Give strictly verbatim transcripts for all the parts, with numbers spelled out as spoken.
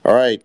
All right.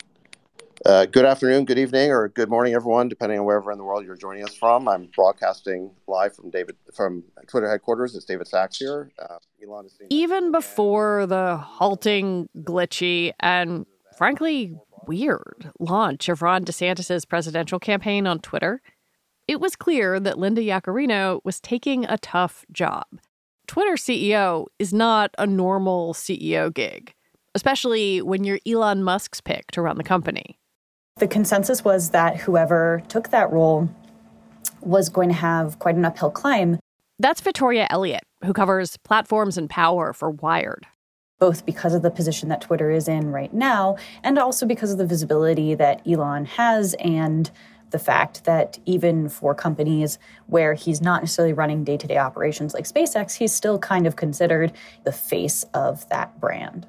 Uh, good afternoon, good evening, or good morning, everyone, depending on wherever in the world you're joining us from. I'm broadcasting live from David from Twitter headquarters. It's David Sachs here. Uh, Elon is Even before the halting, glitchy, and frankly weird launch of Ron DeSantis' presidential campaign on Twitter, it was clear that Linda Yaccarino was taking a tough job. Twitter C E O is not a normal C E O gig, especially when you're Elon Musk's pick to run the company. The consensus was that whoever took that role was going to have quite an uphill climb. That's Victoria Elliott, who covers platforms and power for Wired. Both because of the position that Twitter is in right now, and also because of the visibility that Elon has, and the fact that even for companies where he's not necessarily running day-to-day operations like SpaceX, he's still kind of considered the face of that brand.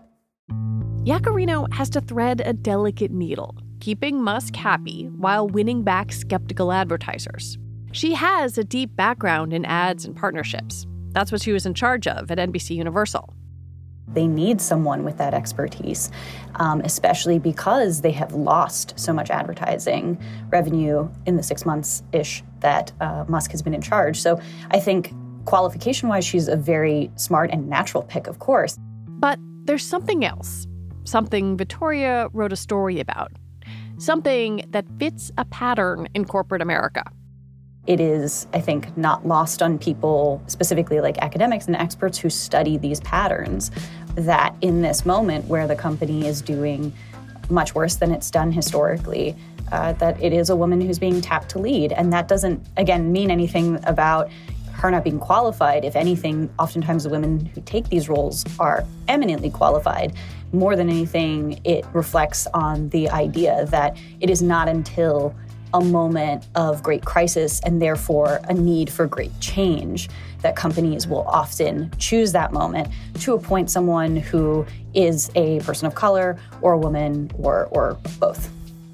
Yaccarino has to thread a delicate needle, keeping Musk happy while winning back skeptical advertisers. She has a deep background in ads and partnerships. That's what she was in charge of at N B C Universal. They need someone with that expertise, um, especially because they have lost so much advertising revenue in the six months-ish that uh, Musk has been in charge. So I think qualification-wise, she's a very smart and natural pick, of course. But there's something else, something Victoria wrote a story about, something that fits a pattern in corporate America. It is, I think, not lost on people, specifically like academics and experts who study these patterns, that in this moment where the company is doing much worse than it's done historically, uh, that it is a woman who's being tapped to lead. And that doesn't, again, mean anything about her not being qualified. If anything, oftentimes the women who take these roles are eminently qualified. More than anything, it reflects on the idea that it is not until a moment of great crisis and therefore a need for great change that companies will often choose that moment to appoint someone who is a person of color or a woman or, or both.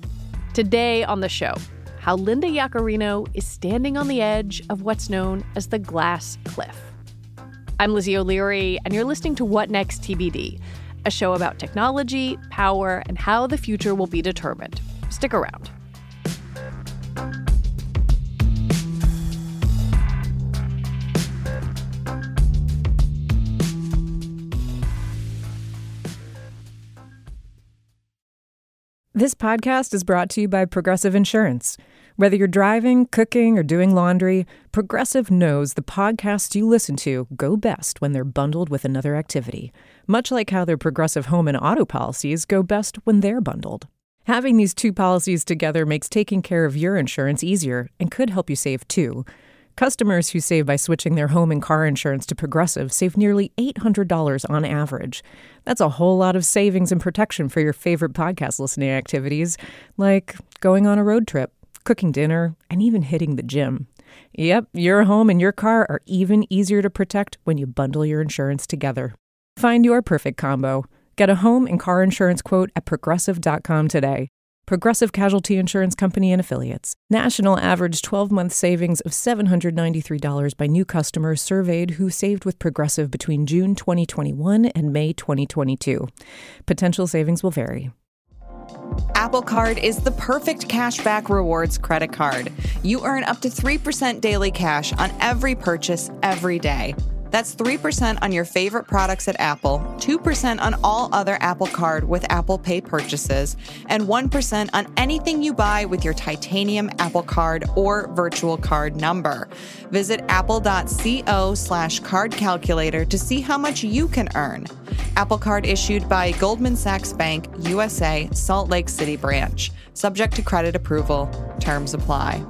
Today on the show, how Linda Yaccarino is standing on the edge of what's known as the glass cliff. I'm Lizzie O'Leary, and you're listening to What Next T B D, a show about technology, power, and how the future will be determined. Stick around. This podcast is brought to you by Progressive Insurance. Whether you're driving, cooking, or doing laundry, Progressive knows the podcasts you listen to go best when they're bundled with another activity, much like how their Progressive home and auto policies go best when they're bundled. Having these two policies together makes taking care of your insurance easier and could help you save too. Customers who save by switching their home and car insurance to Progressive save nearly eight hundred dollars on average. That's a whole lot of savings and protection for your favorite podcast listening activities, like going on a road trip, cooking dinner, and even hitting the gym. Yep, your home and your car are even easier to protect when you bundle your insurance together. Find your perfect combo. Get a home and car insurance quote at progressive dot com today. Progressive Casualty Insurance Company and Affiliates. National average twelve-month savings of seven hundred ninety-three dollars by new customers surveyed who saved with Progressive between June twenty twenty-one and May twenty twenty-two. Potential savings will vary. Apple Card is the perfect cashback rewards credit card. You earn up to three percent daily cash on every purchase every day. That's three percent on your favorite products at Apple, two percent on all other Apple Card with Apple Pay purchases, and one percent on anything you buy with your titanium Apple Card or virtual card number. Visit apple.co slash card calculator to see how much you can earn. Apple Card issued by Goldman Sachs Bank, U S A, Salt Lake City branch. Subject to credit approval. Terms apply.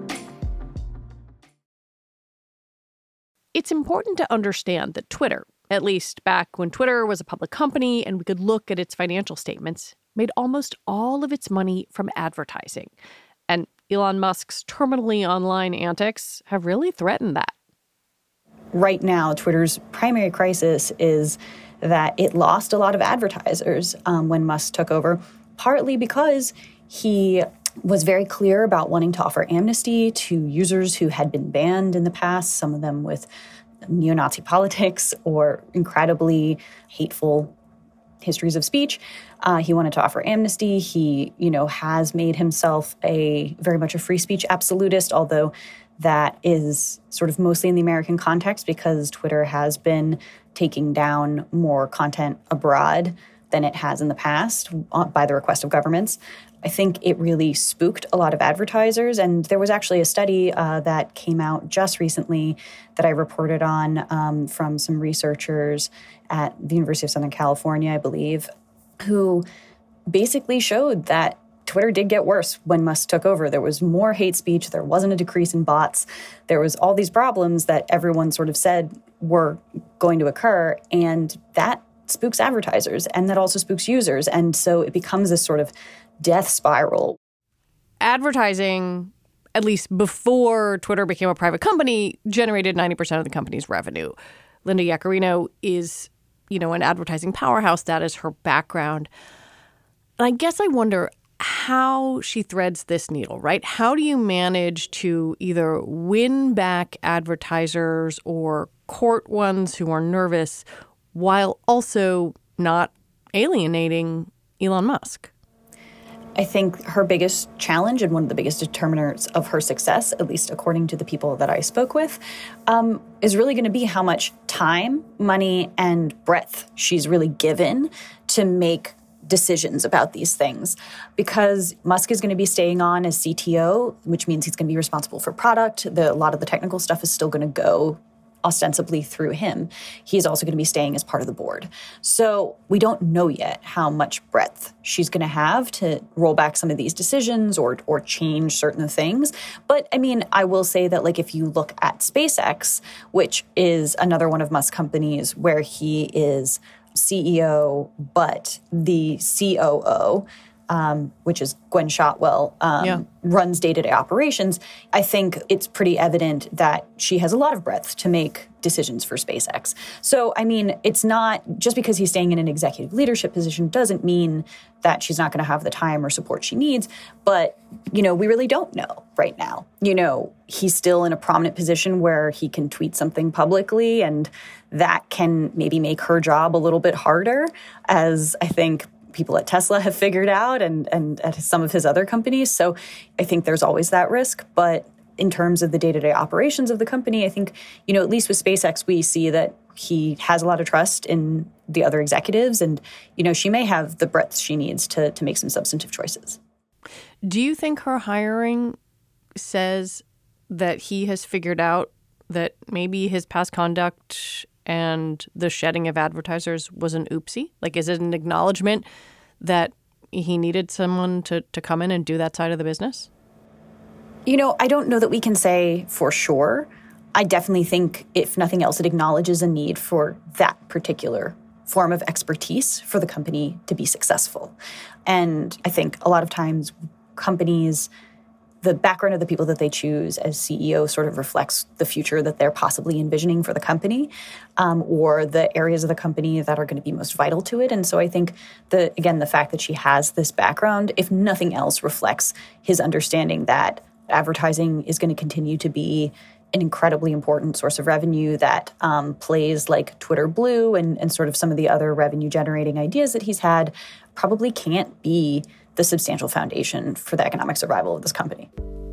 It's important to understand that Twitter, at least back when Twitter was a public company and we could look at its financial statements, made almost all of its money from advertising. And Elon Musk's terminally online antics have really threatened that. Right now, Twitter's primary crisis is that it lost a lot of advertisers um, when Musk took over, partly because he was very clear about wanting to offer amnesty to users who had been banned in the past, some of them with neo-Nazi politics or incredibly hateful histories of speech. Uh, he wanted to offer amnesty. He, you know, has made himself a very much a free speech absolutist, although that is sort of mostly in the American context because Twitter has been taking down more content abroad than it has in the past by the request of governments. I think it really spooked a lot of advertisers. And there was actually a study uh, that came out just recently that I reported on um, from some researchers at the University of Southern California, I believe, who basically showed that Twitter did get worse when Musk took over. There was more hate speech. There wasn't a decrease in bots. There was all these problems that everyone sort of said were going to occur. And that spooks advertisers, and that also spooks users. And so it becomes this sort of death spiral. Advertising, at least before Twitter became a private company, generated ninety percent of the company's revenue. Linda Yaccarino is, you know, an advertising powerhouse. That is her background. And I guess I wonder how she threads this needle, right? How do you manage to either win back advertisers or court ones who are nervous while also not alienating Elon Musk? I think her biggest challenge and one of the biggest determinants of her success, at least according to the people that I spoke with, um, is really going to be how much time, money, and breadth she's really given to make decisions about these things. Because Musk is going to be staying on as C T O, which means he's going to be responsible for product. The, a lot of the technical stuff is still going to go ostensibly through him. He's also going to be staying as part of the board. So we don't know yet how much breadth she's going to have to roll back some of these decisions or or change certain things. But I mean, I will say that like if you look at SpaceX, which is another one of Musk's companies where he is C E O, but the C O O, Um, which is Gwen Shotwell, um, yeah. runs day-to-day operations, I think it's pretty evident that she has a lot of breadth to make decisions for SpaceX. So, I mean, it's not just because he's staying in an executive leadership position doesn't mean that she's not going to have the time or support she needs. But, you know, we really don't know right now. You know, he's still in a prominent position where he can tweet something publicly, and that can maybe make her job a little bit harder, as I think people at Tesla have figured out and, and at some of his other companies. So I think there's always that risk. But in terms of the day-to-day operations of the company, I think, you know, at least with SpaceX, we see that he has a lot of trust in the other executives. And, you know, she may have the breadth she needs to, to make some substantive choices. Do you think her hiring says that he has figured out that maybe his past conduct and the shedding of advertisers was an oopsie? Like, is it an acknowledgement that he needed someone to, to come in and do that side of the business? You know, I don't know that we can say for sure. I definitely think, if nothing else, it acknowledges a need for that particular form of expertise for the company to be successful. And I think a lot of times companies, the background of the people that they choose as C E O sort of reflects the future that they're possibly envisioning for the company, um, or the areas of the company that are going to be most vital to it. And so I think, the again, the fact that she has this background, if nothing else, reflects his understanding that advertising is going to continue to be an incredibly important source of revenue that um, plays like Twitter Blue and, and sort of some of the other revenue-generating ideas that he's had probably can't be the substantial foundation for the economic survival of this company.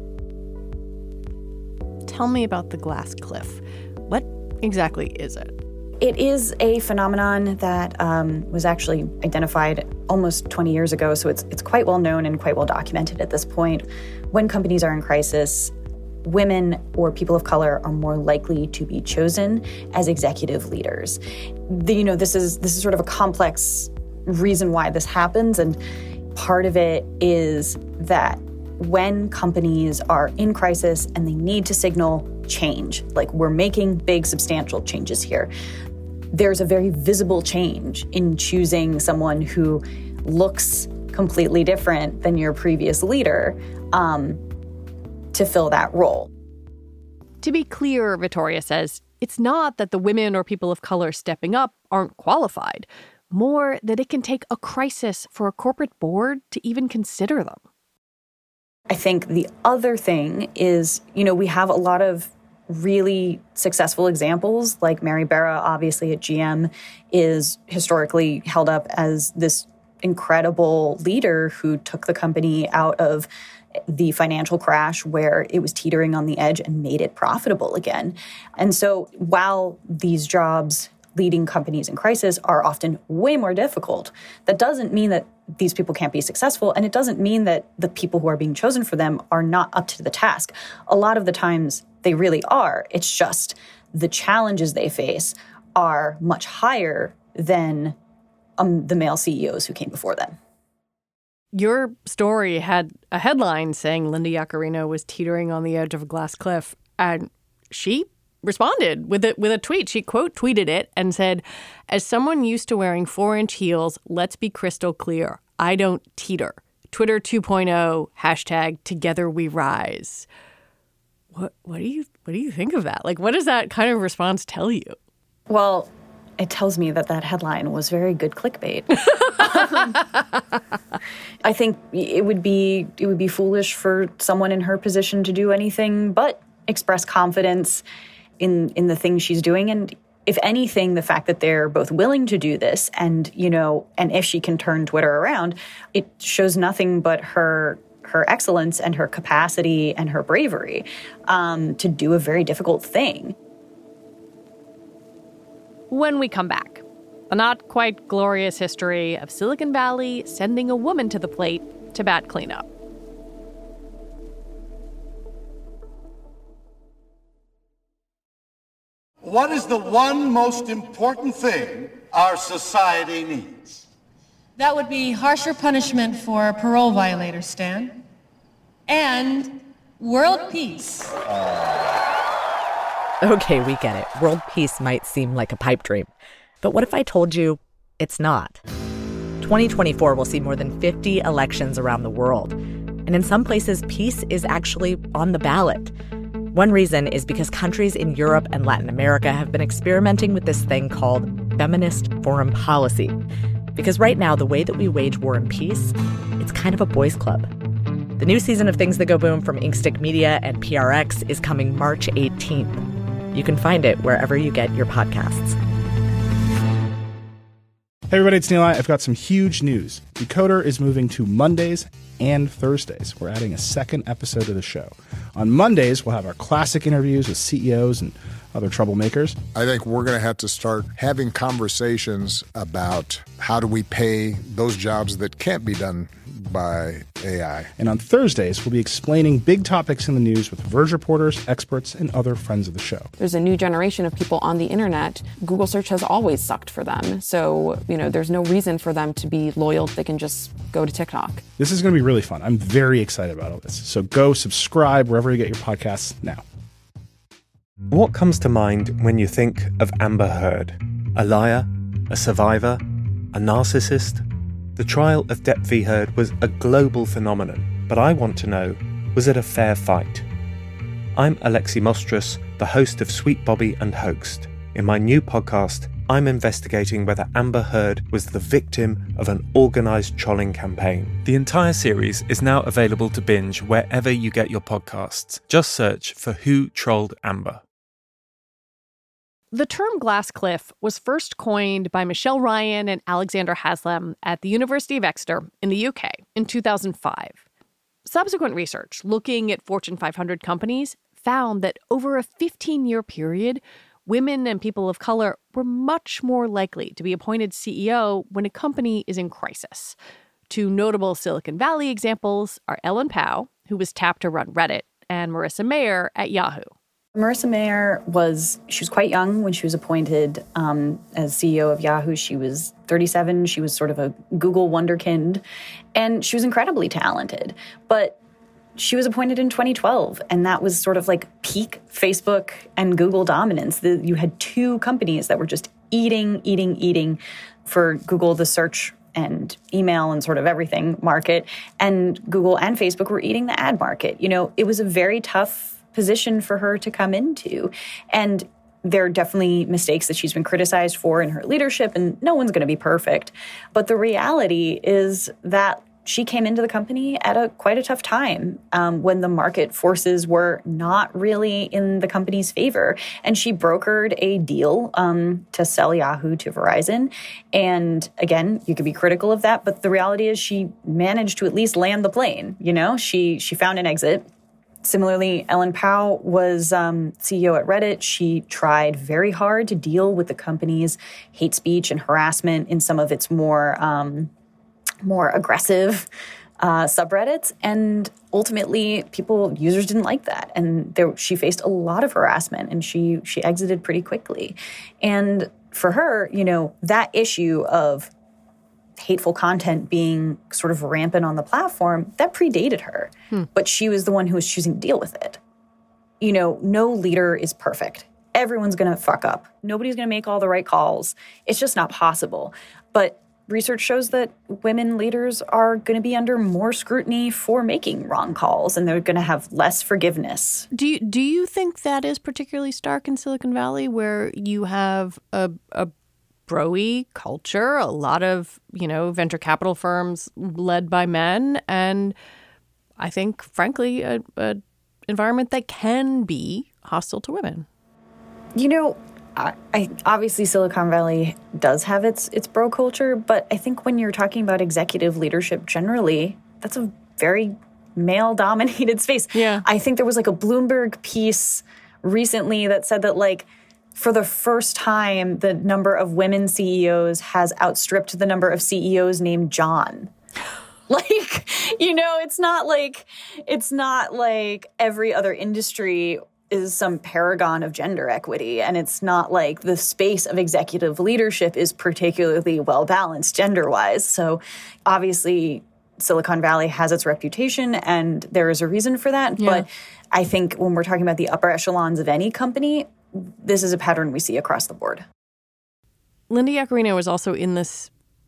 Tell me about the glass cliff. What exactly is it? It is a phenomenon that um, was actually identified almost twenty years ago, so it's it's quite well known and quite well documented at this point. When companies are in crisis, women or people of color are more likely to be chosen as executive leaders. The, you know, this is this is sort of a complex reason why this happens, and part of it is that when companies are in crisis and they need to signal change, like we're making big, substantial changes here, there's a very visible change in choosing someone who looks completely different than your previous leader um, to fill that role. To be clear, Vittoria says, it's not that the women or people of color stepping up aren't qualified. More that it can take a crisis for a corporate board to even consider them. I think the other thing is, you know, we have a lot of really successful examples, like Mary Barra, obviously at G M, is historically held up as this incredible leader who took the company out of the financial crash where it was teetering on the edge and made it profitable again. And so while these jobs leading companies in crisis are often way more difficult, that doesn't mean that these people can't be successful, and it doesn't mean that the people who are being chosen for them are not up to the task. A lot of the times they really are. It's just the challenges they face are much higher than um, the male C E Os who came before them. Your story had a headline saying Linda Yaccarino was teetering on the edge of a glass cliff, and she responded with a, with a tweet. She quote tweeted it and said, "As someone used to wearing four-inch heels, let's be crystal clear. I don't teeter. Twitter two point oh, hashtag together we rise." What what do you what do you think of that? Like, what does that kind of response tell you? Well, it tells me that that headline was very good clickbait. um, I think it would be it would be foolish for someone in her position to do anything but express confidence in in the things she's doing. And if anything, the fact that they're both willing to do this and, you know, and if she can turn Twitter around, it shows nothing but her her excellence and her capacity and her bravery um, to do a very difficult thing. When we come back, a not quite glorious history of Silicon Valley sending a woman to the plate to bat cleanup. What is the one most important thing our society needs? That would be harsher punishment for parole violators, Stan. And world peace. Okay, we get it. World peace might seem like a pipe dream. But what if I told you it's not? twenty twenty-four will see more than fifty elections around the world. And in some places, peace is actually on the ballot. One reason is because countries in Europe and Latin America have been experimenting with this thing called feminist foreign policy. Because right now, the way that we wage war and peace, it's kind of a boys' club. The new season of Things That Go Boom from Inkstick Media and P R X is coming March eighteenth. You can find it wherever you get your podcasts. Hey everybody, it's Neil. I've got some huge news. Decoder is moving to Mondays and Thursdays. We're adding a second episode to the show. On Mondays, we'll have our classic interviews with C E Os and other troublemakers. I think we're going to have to start having conversations about how do we pay those jobs that can't be done by A I. And on Thursdays, we'll be explaining big topics in the news with Verge reporters, experts, and other friends of the show. There's a new generation of people on the internet. Google search has always sucked for them. So, you know, there's no reason for them to be loyal. They can just go to TikTok. This is going to be really fun. I'm very excited about all this. So go subscribe wherever you get your podcasts now. What comes to mind when you think of Amber Heard? A liar? A survivor? A narcissist? The trial of Depp v. Heard was a global phenomenon, but I want to know, was it a fair fight? I'm Alexi Mostrous, the host of Sweet Bobby and Hoaxed. In my new podcast, I'm investigating whether Amber Heard was the victim of an organised trolling campaign. The entire series is now available to binge wherever you get your podcasts. Just search for Who Trolled Amber. The term glass cliff was first coined by Michelle Ryan and Alexander Haslam at the University of Exeter in the U K in two thousand five. Subsequent research looking at Fortune five hundred companies found that over a fifteen-year period, women and people of color were much more likely to be appointed C E O when a company is in crisis. Two notable Silicon Valley examples are Ellen Pao, who was tapped to run Reddit, and Marissa Mayer at Yahoo. Marissa Mayer was, she was quite young when she was appointed um, as C E O of Yahoo. She was thirty-seven. She was sort of a Google wonderkind, and she was incredibly talented. But she was appointed in twenty twelve, and that was sort of like peak Facebook and Google dominance. The, you had two companies that were just eating, eating, eating for Google, the search and email and sort of everything market, and Google and Facebook were eating the ad market. You know, it was a very tough position for her to come into. And there are definitely mistakes that she's been criticized for in her leadership, and no one's going to be perfect. But the reality is that she came into the company at a quite a tough time um, when the market forces were not really in the company's favor. And she brokered a deal um, to sell Yahoo to Verizon. And again, you could be critical of that, but the reality is she managed to at least land the plane. You know, she she found an exit. Similarly, Ellen Pao was um, C E O at Reddit. She tried very hard to deal with the company's hate speech and harassment in some of its more um, more aggressive uh, subreddits. And ultimately, people, users didn't like that. And there, she faced a lot of harassment, and she she exited pretty quickly. And for her, you know, that issue of hateful content being sort of rampant on the platform, that predated her. Hmm. But she was the one who was choosing to deal with it. You know, no leader is perfect. Everyone's going to fuck up. Nobody's going to make all the right calls. It's just not possible. But research shows that women leaders are going to be under more scrutiny for making wrong calls, and they're going to have less forgiveness. Do you, do you think that is particularly stark in Silicon Valley, where you have a, a bro-y culture, a lot of, you know, venture capital firms led by men, and I think, frankly, a, a environment that can be hostile to women? You know, I, I obviously Silicon Valley does have its its bro culture, but I think when you're talking about executive leadership generally, that's a very male-dominated space. Yeah. I think there was like a Bloomberg piece recently that said that, like, for the first time, the number of women C E Os has outstripped the number of C E Os named John. Like, you know, it's not like it's not like every other industry is some paragon of gender equity. And it's not like the space of executive leadership is particularly well-balanced gender-wise. So obviously Silicon Valley has its reputation, and there is a reason for that. Yeah. But I think when we're talking about the upper echelons of any company, this is a pattern we see across the board. Linda Yaccarino was also in this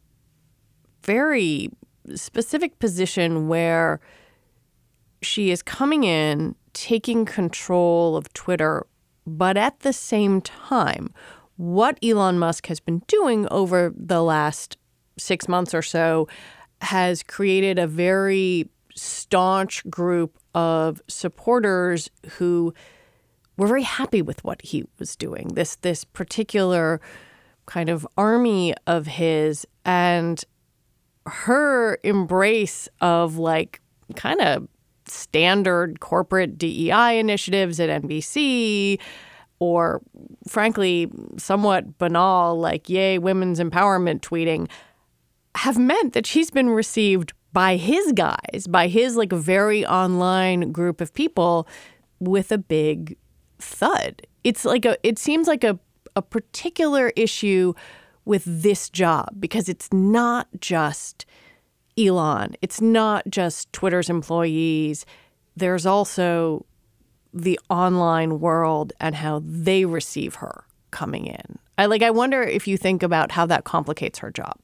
very specific position where she is coming in, taking control of Twitter, but at the same time, what Elon Musk has been doing over the last six months or so has created a very staunch group of supporters who were very happy with what he was doing, this this particular kind of army of his, and her embrace of like kind of standard corporate D E I initiatives at N B C, or frankly, somewhat banal, like yay, women's empowerment tweeting, have meant that she's been received by his guys, by his like very online group of people with a big thud. It's like a, it seems like a, a particular issue with this job, because it's not just Elon. It's not just Twitter's employees. There's also the online world and how they receive her coming in. I like, I wonder if you think about how that complicates her job.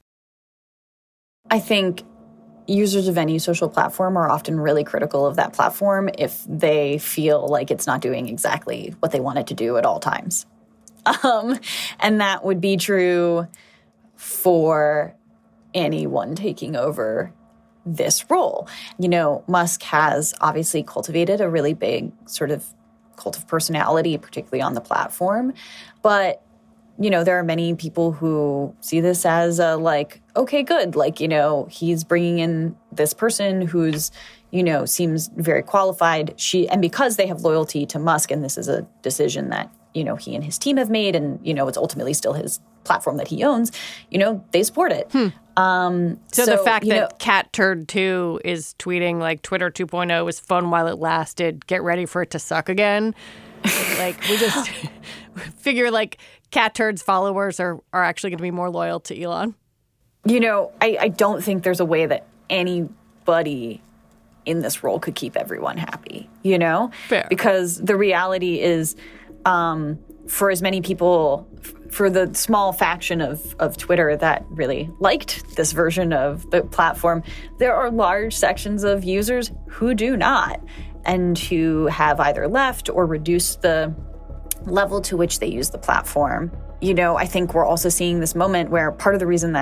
I think users of any social platform are often really critical of that platform if they feel like it's not doing exactly what they want it to do at all times. Um, and that would be true for anyone taking over this role. You know, Musk has obviously cultivated a really big sort of cult of personality, particularly on the platform. But, you know, there are many people who see this as a like, okay, good. Like, you know, he's bringing in this person who's, you know, seems very qualified. She, and because they have loyalty to Musk, and this is a decision that, you know, he and his team have made, and, you know, it's ultimately still his platform that he owns, you know, they support it. Hmm. Um, so, so the fact that know, Cat Turd two is tweeting like Twitter two point oh was fun while it lasted, get ready for it to suck again. Like, we just figure like Cat Turd's followers are, are actually going to be more loyal to Elon. You know, I, I don't think there's a way that anybody in this role could keep everyone happy, you know? Fair. Because the reality is, um, for as many people, for the small faction of, of Twitter that really liked this version of the platform, there are large sections of users who do not, and who have either left or reduced the level to which they use the platform. You know, I think we're also seeing this moment where part of the reason that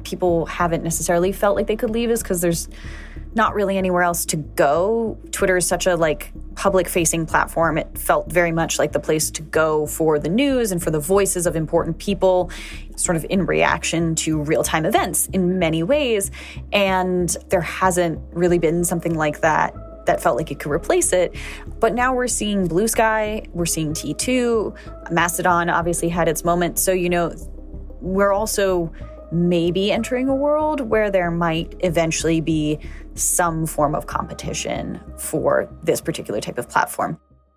people haven't necessarily felt like they could leave is because there's not really anywhere else to go. Twitter is such a like public-facing platform. It felt very much like the place to go for the news and for the voices of important people, sort of in reaction to real-time events in many ways. And there hasn't really been something like that that felt like it could replace it. But now we're seeing Blue Sky, we're seeing T two, Mastodon obviously had its moment. So, you know, we're also maybe entering a world where there might eventually be some form of competition for this particular type of platform.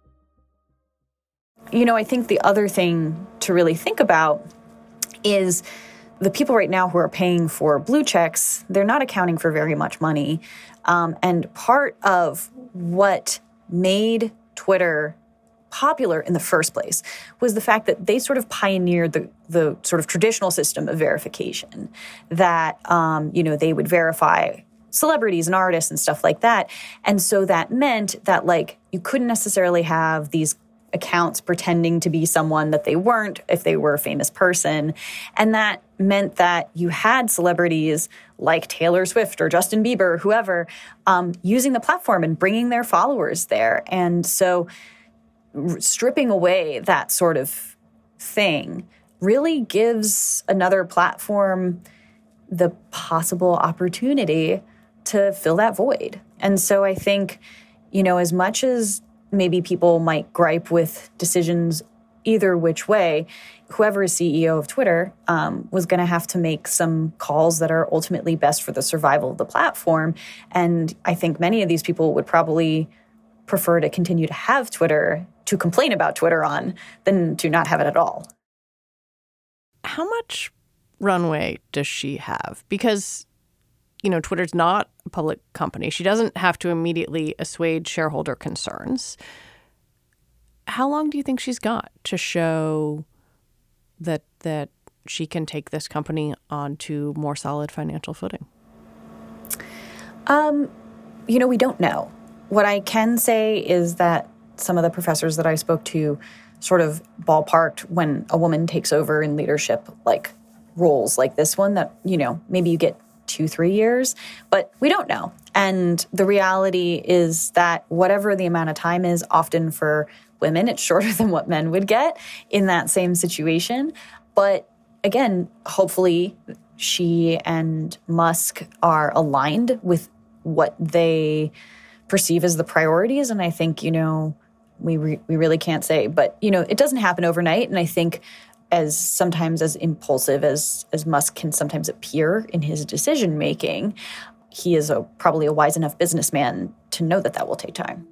You know, I think the other thing to really think about is the people right now who are paying for blue checks, they're not accounting for very much money. Um, and part of what made Twitter popular in the first place was the fact that they sort of pioneered the, the sort of traditional system of verification, that, um, you know, they would verify celebrities and artists and stuff like that. And so that meant that, like, you couldn't necessarily have these accounts pretending to be someone that they weren't if they were a famous person. And that meant that you had celebrities like Taylor Swift or Justin Bieber, or whoever, um, using the platform and bringing their followers there. And so stripping away that sort of thing really gives another platform the possible opportunity to fill that void. And so I think, you know, as much as maybe people might gripe with decisions either which way, whoever is C E O of Twitter um, was going to have to make some calls that are ultimately best for the survival of the platform. And I think many of these people would probably prefer to continue to have Twitter to complain about Twitter on than to not have it at all. How much runway does she have? Because, you know, Twitter's not a public company. She doesn't have to immediately assuage shareholder concerns. How long do you think she's got to show that that she can take this company onto more solid financial footing? Um, you know, we don't know. What I can say is that some of the professors that I spoke to sort of ballparked when a woman takes over in leadership, like roles like this one, that, you know, maybe you get two, three years, but we don't know. And the reality is that whatever the amount of time is, often for women, it's shorter than what men would get in that same situation. But again, hopefully she and Musk are aligned with what they perceive as the priorities. And I think, you know, we re- we really can't say. But, you know, it doesn't happen overnight. And I think as sometimes as impulsive as, as Musk can sometimes appear in his decision-making, he is a, probably a wise enough businessman to know that that will take time.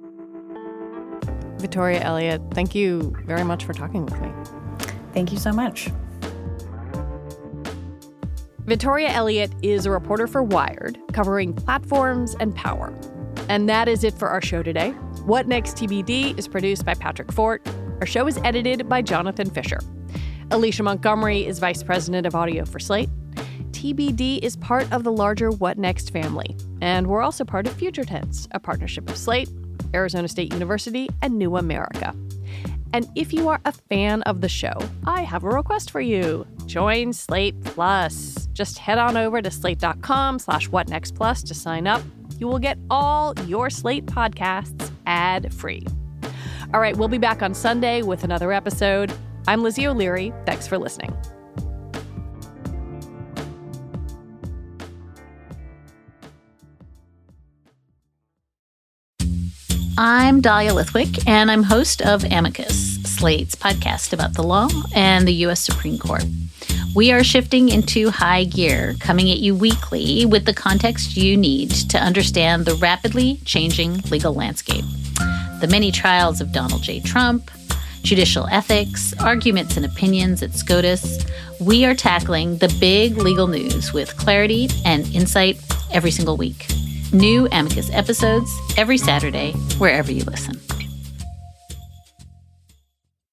Victoria Elliott, thank you very much for talking with me. Thank you so much. Victoria Elliott is a reporter for Wired, covering platforms and power. And that is it for our show today. What Next T B D is produced by Patrick Fort. Our show is edited by Jonathan Fisher. Alicia Montgomery is vice president of audio for Slate. T B D is part of the larger What Next family. And we're also part of Future Tense, a partnership of Slate, Arizona State University, and New America. And if you are a fan of the show, I have a request for you. Join Slate Plus. Just head on over to slate.com slash whatnextplus to sign up. You will get all your Slate podcasts ad-free. All right, we'll be back on Sunday with another episode. I'm Lizzie O'Leary. Thanks for listening. I'm Dahlia Lithwick, and I'm host of Amicus, Slate's podcast about the law and the U S Supreme Court. We are shifting into high gear, coming at you weekly with the context you need to understand the rapidly changing legal landscape. The many trials of Donald J. Trump, judicial ethics, arguments and opinions at SCOTUS. We are tackling the big legal news with clarity and insight every single week. New Amicus episodes every Saturday, wherever you listen.